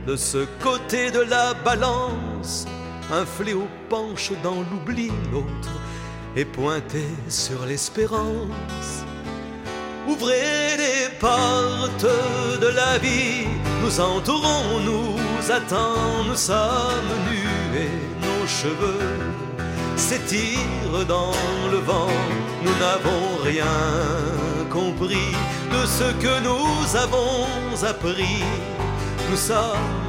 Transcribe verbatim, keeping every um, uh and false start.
de ce côté de la balance, un fléau penche dans l'oubli, l'autre est pointé sur l'espérance. Ouvrez les portes de la vie, nous entourons, nous attend, nous sommes nus et nos cheveux s'étirent dans le vent. Nous n'avons rien compris de ce que nous avons appris. Nous sommes